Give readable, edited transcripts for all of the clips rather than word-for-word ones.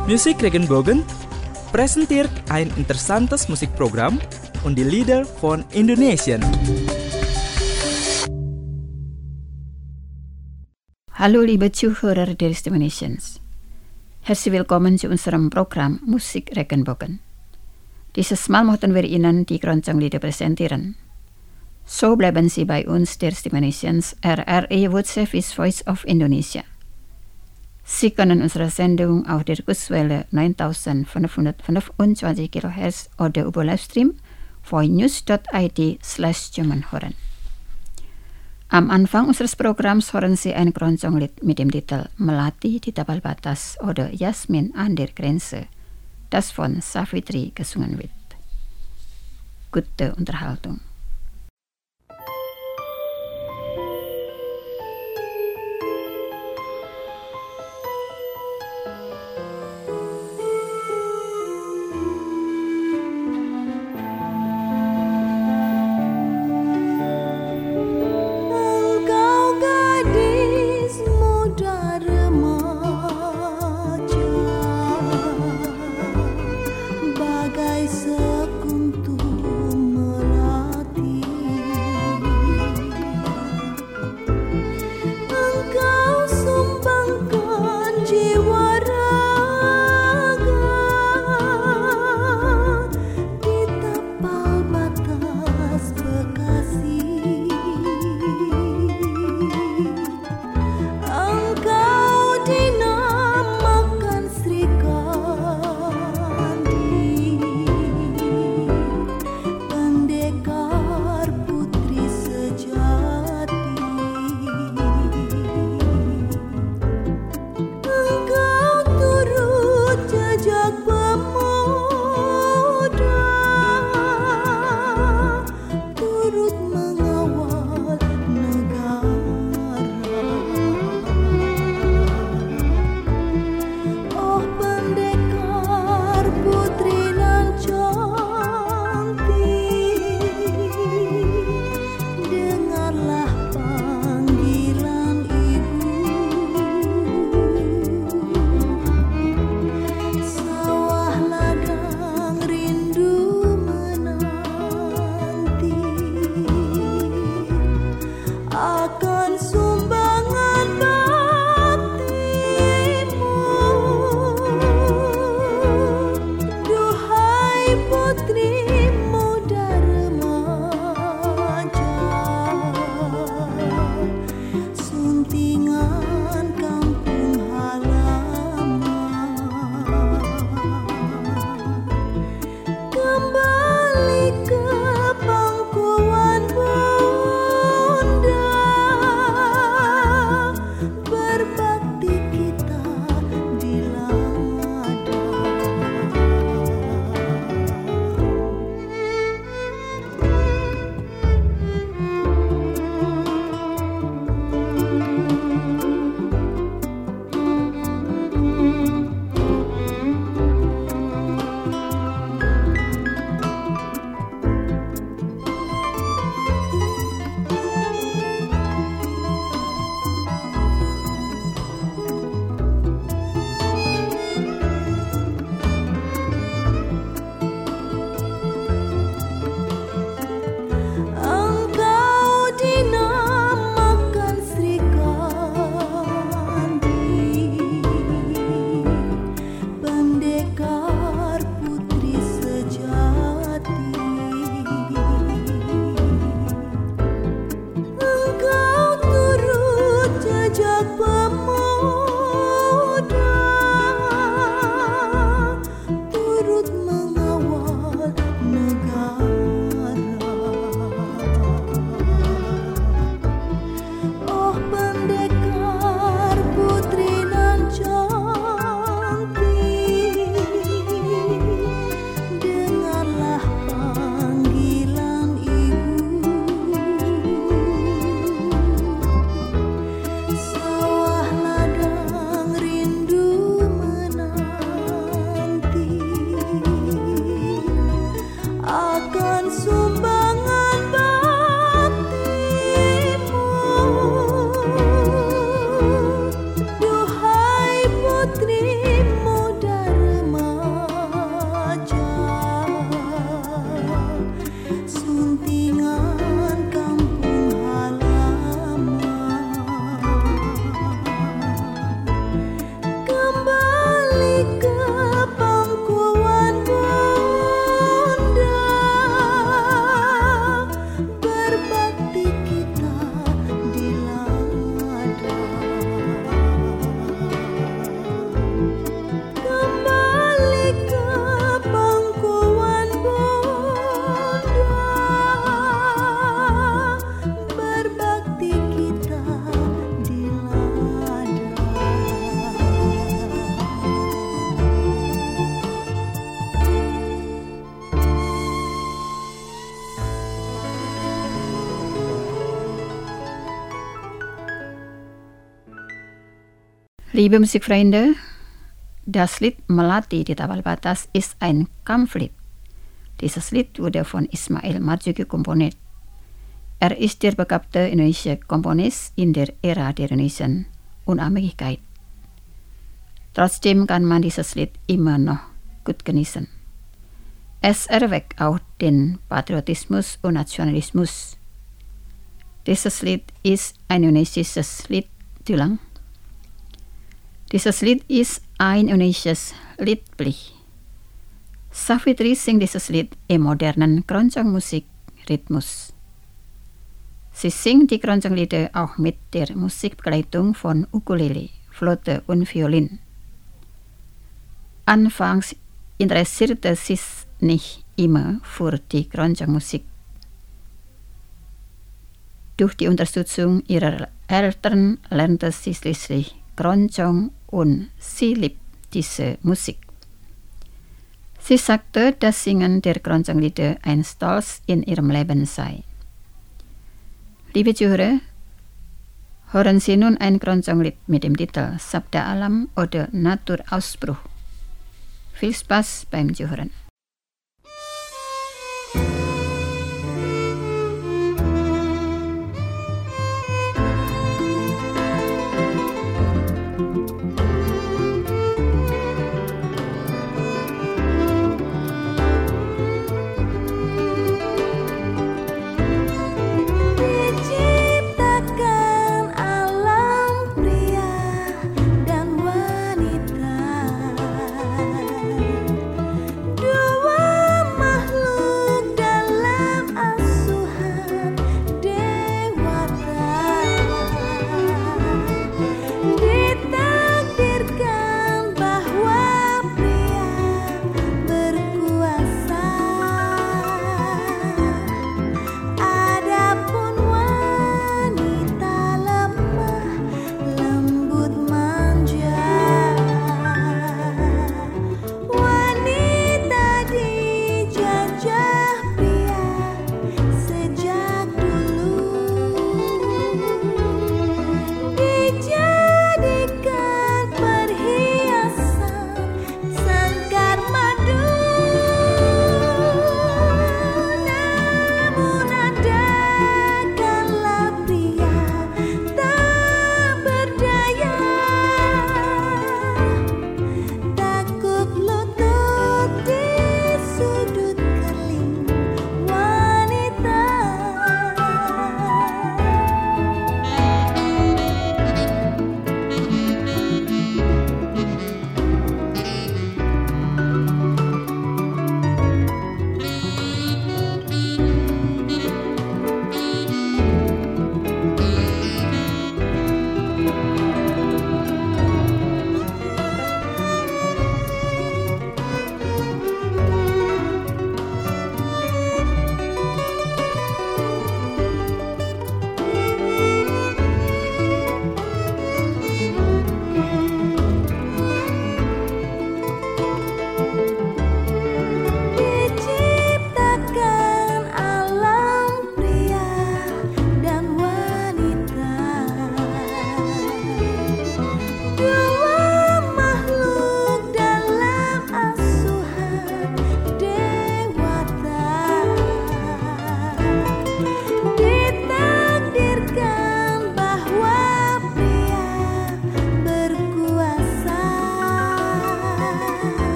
Musik Regenbogen presenteert ein interessantes musikprogramm und die Lieder von Indonesien. Hallo liebe Zuhörer der Stimme Nations. Herzlich willkommen zu unserem Programm Musik Regenbogen. Dieses Mal möchten wir Ihnen die Keroncong-Lieder präsentieren. So bleiben Sie bei uns der Stimme Nations RRI World Service Voice of Indonesia. Sie können unsere Sendung auf der Kurzwelle 9525 kHz oder über Livestream voinews.id/German hören. Am Anfang unseres Programms hören Sie ein Keroncong-Lied mit dem Titel Melati di Tapal Batas oder Yasmin an der Grenze, das von Savitri gesungen wird. Gute Unterhaltung. Bagai sekuntum melati Liebe Musikfreunde, das Lied Melati di Tapal Batas ist ein Kampflied. Dieses Lied wurde von Ismail Marzuki komponiert. Er ist der begabte indonesische Komponist in der Ära der indonesischen Unabhängigkeit. Trotzdem kann man dieses Lied immer noch gut genießen. Es erweckt auch den Patriotismus und Nationalismus. Dieses Lied ist ein indonesisches Lied. Dieses Lied ist ein indonesisches Liedblick. Savitri singt dieses Lied im modernen Keroncong-Musik-Rhythmus. Sie singt die Keroncong-Lieder auch mit der Musikbegleitung von Ukulele, Flöte und Violin. Anfangs interessierte sie sich nicht immer für die Keroncong-Musik. Durch die Unterstützung ihrer Eltern lernte sie schließlich Keroncong und sie liebt diese Musik. Sie sagte, das Singen der Keroncong-Lieder ein Stolz in ihrem Leben sei. Liebe Zuhörer, hören Sie nun ein Keroncong-Lied mit dem Titel Sabda Alam oder Naturausbruch. Viel Spaß beim Zuhören. Dua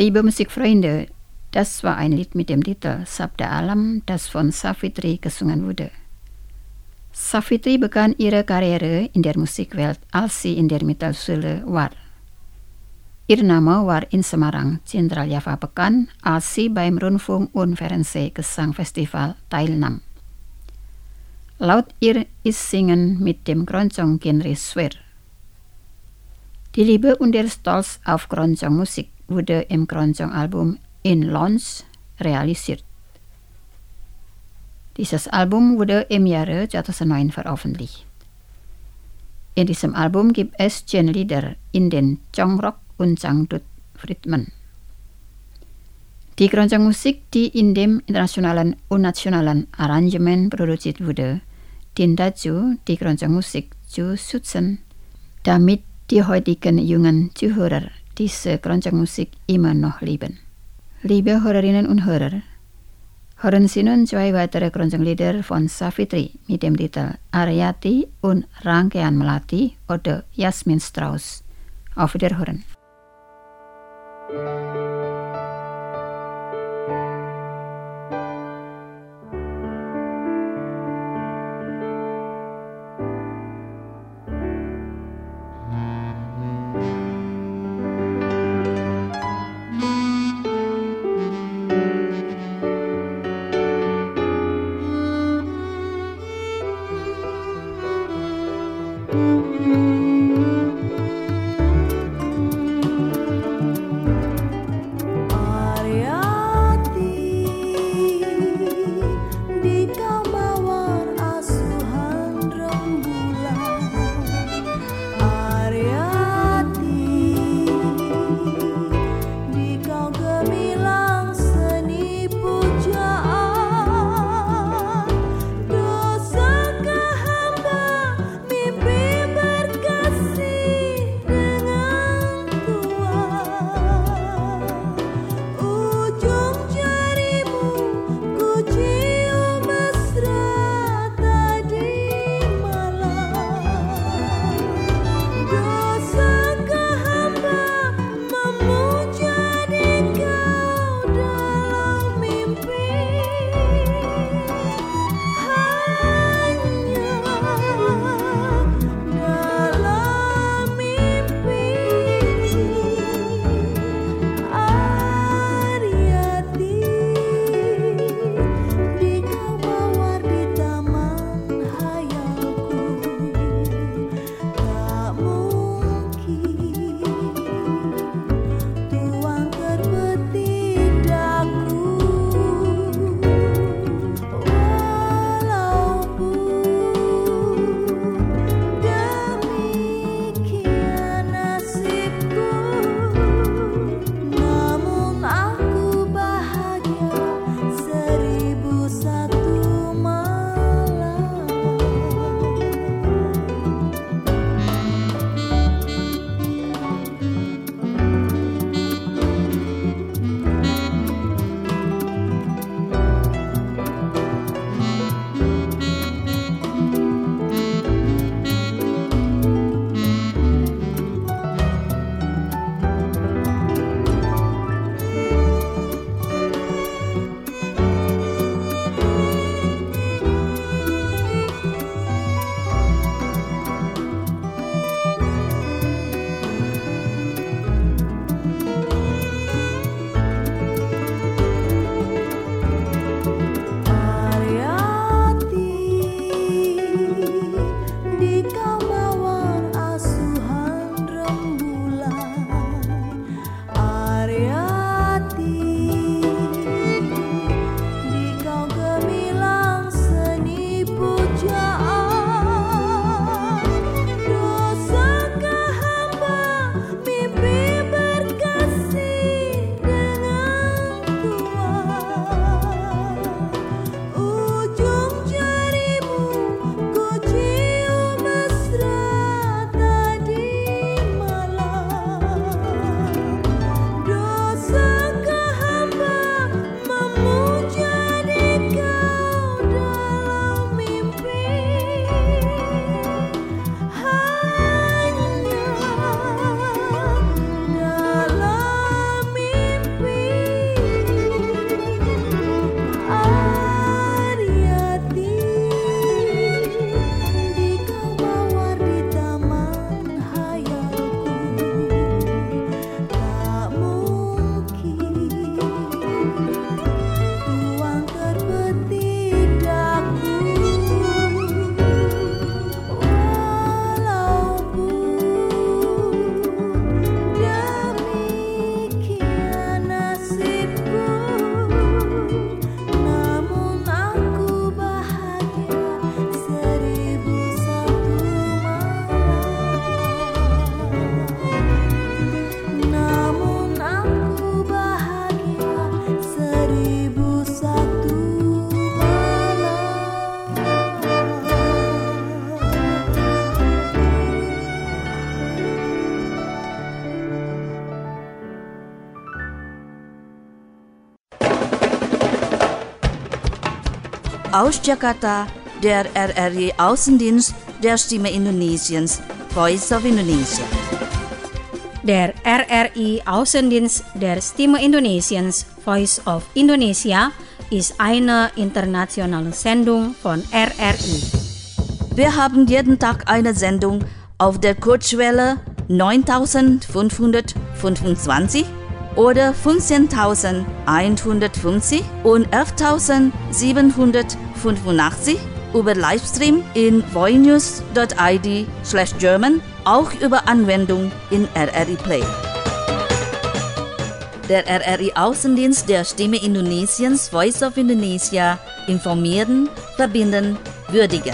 Liebe Musikfreunde, das war ein Lied mit dem Titel Sabda Alam, das von Savitri gesungen wurde. Savitri begann ihre Karriere in der Musikwelt, als sie in der Mittelschule war. Ihr Name war in Semarang, Central Java bekannt, als sie beim Rundfunk- und Fernsehgesangfestival teilnahm. Laut ihr ist Singen mit dem Keroncong-Genre schwer. Die Liebe und der Stolz auf Keroncong-Musik wurde im Keroncong-Album In Launch realisiert. Dieses Album wurde im Jahre 2009 veröffentlicht. In diesem Album gibt es Genrelieder in den Chongrock und Dangdut-Rhythmen. Die Keroncong-Musik, die in dem internationalen und nationalen Arrangement produziert wurde, dient dazu, die Keroncong-Musik zu schützen, damit die heutigen jungen Zuhörer diese Keroncong-Musik immer noch lieben. Liebe Hörerinnen und Hörer, hören Sie nun 2 weitere Keroncong-Lieder von Savitri mit dem Titel Aryati und Rangkaian Melati oder Yasmin Strauss. Auf Wiederhören. aus Jakarta, der RRI Außendienst der Stimme Indonesiens, Voice of Indonesia. Der RRI Außendienst der Stimme Indonesiens, Voice of Indonesia, ist eine internationale Sendung von RRI. Wir haben jeden Tag eine Sendung auf der Kurzwelle 9525 oder 15150 und 11785 über Livestream in voinews.id/German, auch über Anwendung in RRI Play. Der RRI Außendienst der Stimme Indonesiens, Voice of Indonesia, informieren, verbinden, würdigen.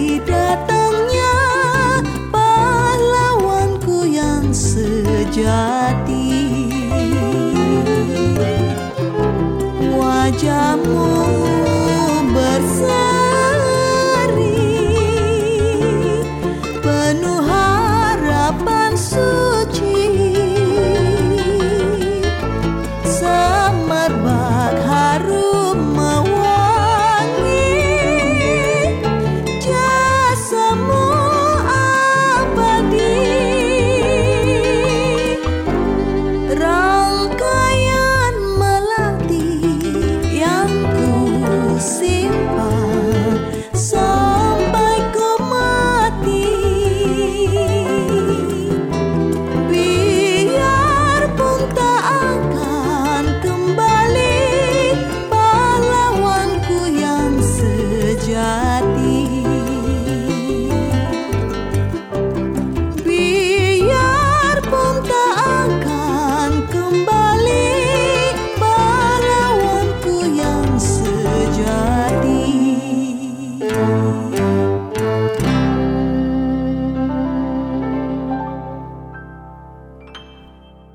sejati.